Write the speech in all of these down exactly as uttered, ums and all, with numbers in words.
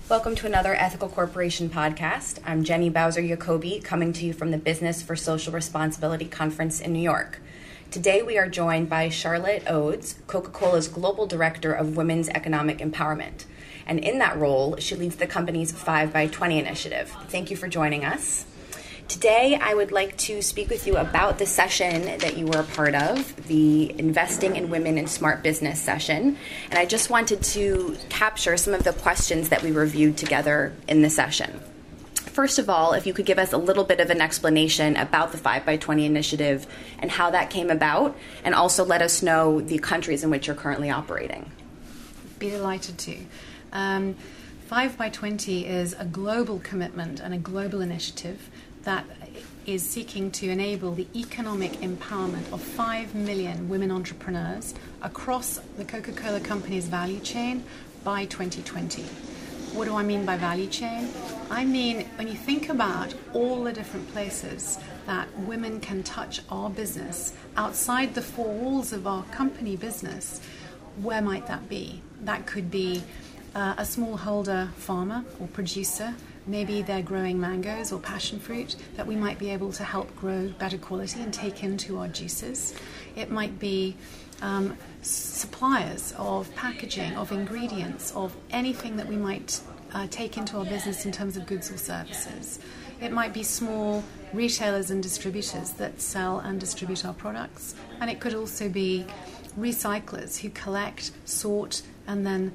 Welcome to another Ethical Corporation podcast. I'm Jenny Bowser-Jacoby, coming to you from the Business for Social Responsibility Conference in New York. Today we are joined by Charlotte Odes, Coca-Cola's Global Director of Women's Economic Empowerment. And in that role, she leads the company's five by twenty initiative. Thank you for joining us. Today, I would like to speak with you about the session that you were a part of, the Investing in Women in Smart Business session. And I just wanted to capture some of the questions that we reviewed together in the session. First of all, if you could give us a little bit of an explanation about the five by twenty initiative and how that came about, and also let us know the countries in which you're currently operating. Be delighted to. Um, five by twenty is a global commitment and a global initiative that is seeking to enable the economic empowerment of five million women entrepreneurs across the Coca-Cola Company's value chain by twenty twenty. What do I mean by value chain? I mean, when you think about all the different places that women can touch our business outside the four walls of our company business, where might that be? That could be uh, a smallholder farmer or producer. Maybe they're growing mangoes or passion fruit that we might be able to help grow better quality and take into our juices. It might be um, suppliers of packaging, of ingredients, of anything that we might uh, take into our business in terms of goods or services. It might be small retailers and distributors that sell and distribute our products. And it could also be recyclers who collect, sort, and then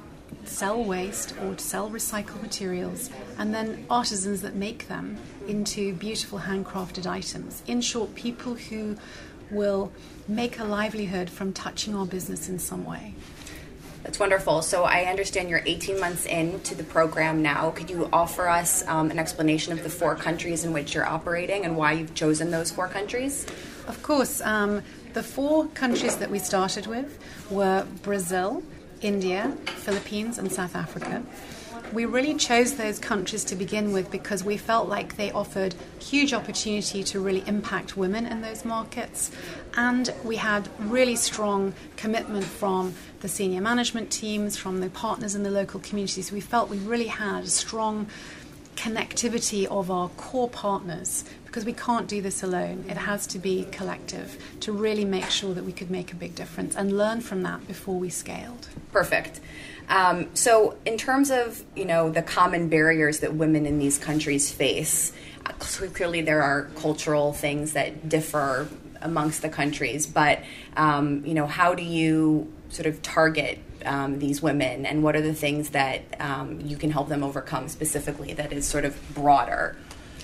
sell waste or sell recycled materials, and then artisans that make them into beautiful handcrafted items. In short, people who will make a livelihood from touching our business in some way. That's wonderful. So I understand you're eighteen months into the program now. Could you offer us um, an explanation of the four countries in which you're operating and why you've chosen those four countries? Of course. Um, the four countries that we started with were Brazil, India, Philippines, and South Africa. We really chose those countries to begin with because we felt like they offered huge opportunity to really impact women in those markets, and we had really strong commitment from the senior management teams, from the partners in the local communities. We felt we really had a strong connectivity of our core partners, because we can't do this alone. It has to be collective to really make sure that we could make a big difference and learn from that before we scaled. Perfect. Um, so in terms of, you know, the common barriers that women in these countries face, uh, clearly there are cultural things that differ amongst the countries, but, um, you know, how do you sort of target um, these women, and what are the things that um, you can help them overcome specifically that is sort of broader?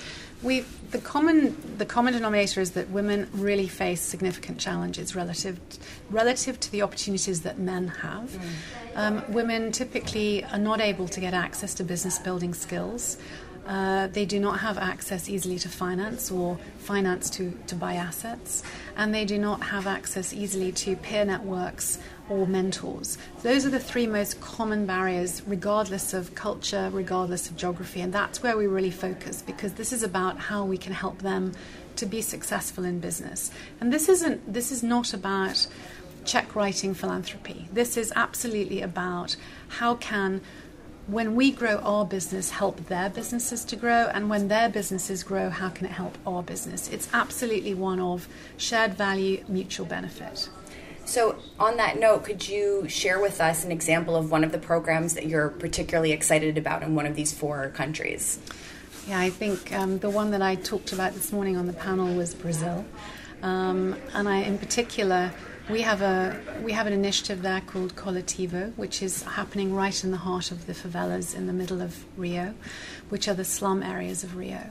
We the common the common denominator is that women really face significant challenges relative relative to the opportunities that men have. Mm. Um, women typically are not able to get access to business building skills. Uh, they do not have access easily to finance or finance to, to buy assets, and they do not have access easily to peer networks or mentors. Those are the three most common barriers, regardless of culture, regardless of geography, and that's where we really focus, because this is about how we can help them to be successful in business. And this isn't this is not about check writing philanthropy. This is absolutely about how can, when we grow our business, help their businesses to grow, and when their businesses grow, how can it help our business? It's absolutely one of shared value, mutual benefit. So on that note, could you share with us an example of one of the programs that you're particularly excited about in one of these four countries? Yeah, I think um, the one that I talked about this morning on the panel was Brazil. Um, and I, in particular, we have a we have an initiative there called Coletivo, which is happening right in the heart of the favelas in the middle of Rio, which are the slum areas of Rio.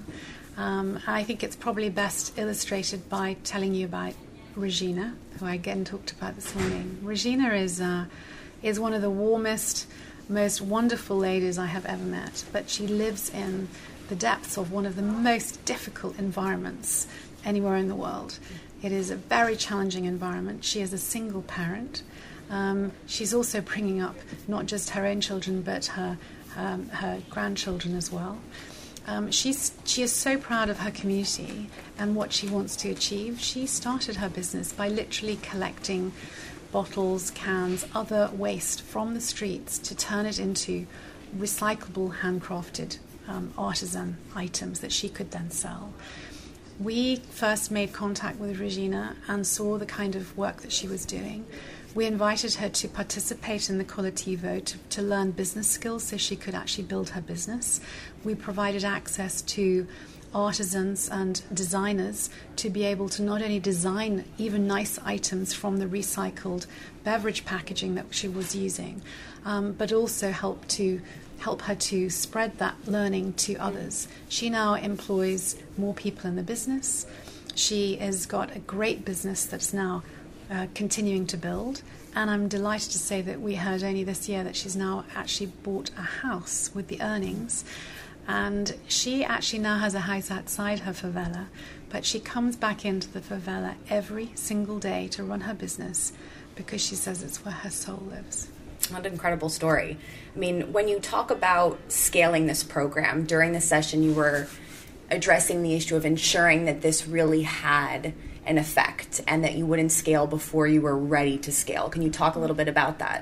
Um, I think it's probably best illustrated by telling you about Regina, who I again talked about this morning. Regina is uh, is one of the warmest, most wonderful ladies I have ever met, but she lives in the depths of one of the most difficult environments anywhere in the world. It is a very challenging environment. She is a single parent. Um, she's also bringing up not just her own children, but her um, her grandchildren as well. Um, she's, she is so proud of her community and what she wants to achieve. She started her business by literally collecting bottles, cans, other waste from the streets to turn it into recyclable, handcrafted um, artisan items that she could then sell. We first made contact with Regina and saw the kind of work that she was doing. We invited her to participate in the Collettivo to, to learn business skills so she could actually build her business. We provided access to artisans and designers to be able to not only design even nice items from the recycled beverage packaging that she was using, um, but also help to help her to spread that learning to others. She now employs more people in the business. She has got a great business that's now uh, continuing to build. And I'm delighted to say that we heard only this year that she's now actually bought a house with the earnings. And she actually now has a house outside her favela, but she comes back into the favela every single day to run her business because she says it's where her soul lives. What an incredible story. I mean, when you talk about scaling this program, during the session you were addressing the issue of ensuring that this really had an effect and that you wouldn't scale before you were ready to scale. Can you talk a little bit about that?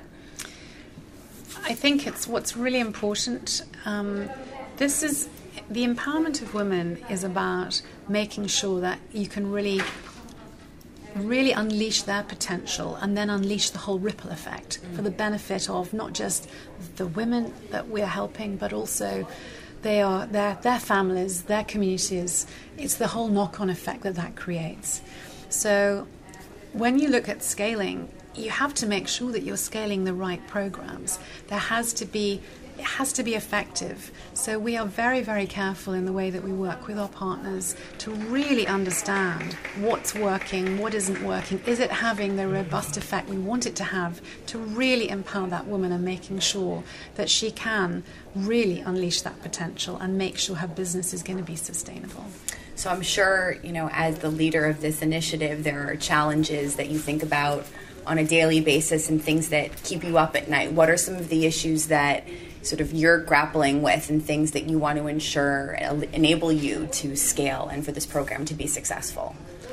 I think it's what's really important. Um, this is the empowerment of women is about making sure that you can really really unleash their potential and then unleash the whole ripple effect mm. for the benefit of not just the women that we're helping, but also they are their their families, their communities. It's the whole knock-on effect that that creates. So when you look at scaling, you have to make sure that you're scaling the right programs. There has to be It has to be effective. So we are very, very careful in the way that we work with our partners to really understand what's working, what isn't working. Is it having the robust effect we want it to have to really empower that woman and making sure that she can really unleash that potential and make sure her business is going to be sustainable. So I'm sure, you know, as the leader of this initiative, there are challenges that you think about on a daily basis and things that keep you up at night. What are some of the issues that sort of you're grappling with and things that you want to ensure enable you to scale and for this program to be successful?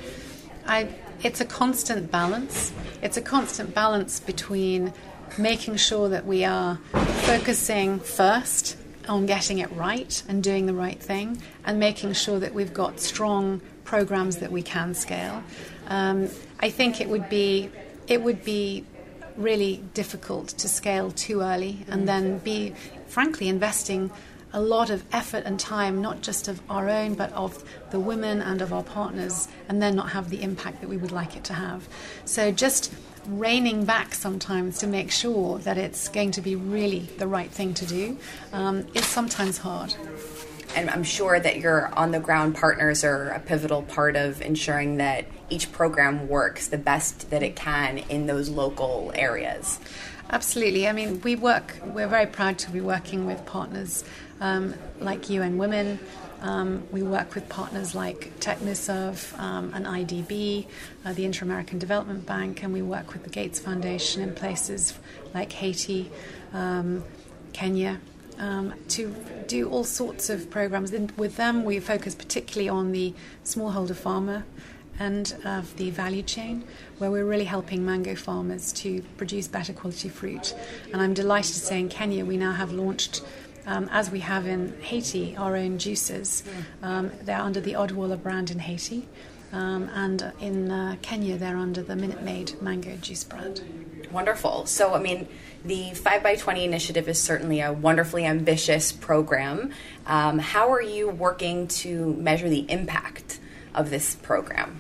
I, it's a constant balance. It's a constant balance between making sure that we are focusing first on getting it right and doing the right thing and making sure that we've got strong programs that we can scale. Um, I think it would be it would be really difficult to scale too early and then be, frankly, investing a lot of effort and time, not just of our own, but of the women and of our partners, and then not have the impact that we would like it to have. So just reining back sometimes to make sure that it's going to be really the right thing to do um, is sometimes hard. And I'm sure that your on-the-ground partners are a pivotal part of ensuring that each program works the best that it can in those local areas. Absolutely. I mean, we work, we're very proud to be working with partners um, like U N Women. Um, we work with partners like TechnoServe um, and I D B, uh, the Inter-American Development Bank, and we work with the Gates Foundation in places like Haiti, um, Kenya, um, to do all sorts of programs. With them, we focus particularly on the smallholder farmer end of the value chain, where we're really helping mango farmers to produce better quality fruit. And I'm delighted to say in Kenya we now have launched, um, as we have in Haiti, our own juices. Um, they're under the Odwalla brand in Haiti, um, and in uh, Kenya they're under the Minute Maid mango juice brand. Wonderful. So, I mean, the five by twenty initiative is certainly a wonderfully ambitious program. Um, how are you working to measure the impact of this program?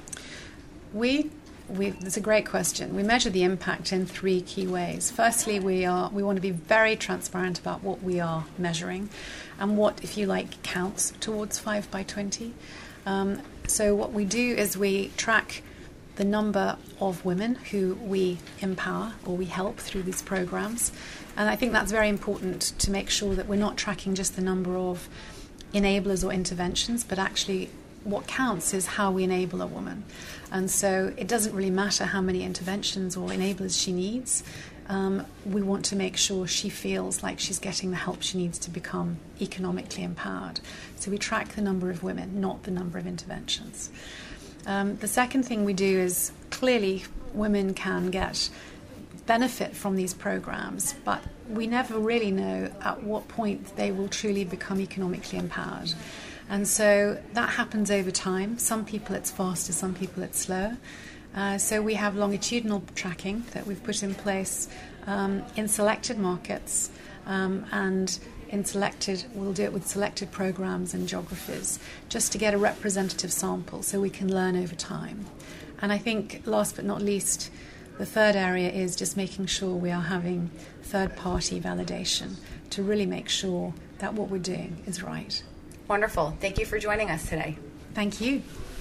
We, we, that's a great question. We measure the impact in three key ways. Firstly, we are we want to be very transparent about what we are measuring and what, if you like, counts towards five by twenty. Um, so what we do is we track the number of women who we empower or we help through these programs. And I think that's very important to make sure that we're not tracking just the number of enablers or interventions, but actually what counts is how we enable a woman. And so it doesn't really matter how many interventions or enablers she needs. Um, we want to make sure she feels like she's getting the help she needs to become economically empowered. So we track the number of women, not the number of interventions. Um, the second thing we do is clearly women can get benefit from these programs, but we never really know at what point they will truly become economically empowered. And so that happens over time. Some people it's faster, some people it's slower. Uh, so we have longitudinal tracking that we've put in place um, in selected markets, um, and in selected, we'll do it with selected programs and geographies, just to get a representative sample so we can learn over time. And I think, last but not least, the third area is just making sure we are having third-party validation to really make sure that what we're doing is right. Wonderful. Thank you for joining us today. Thank you.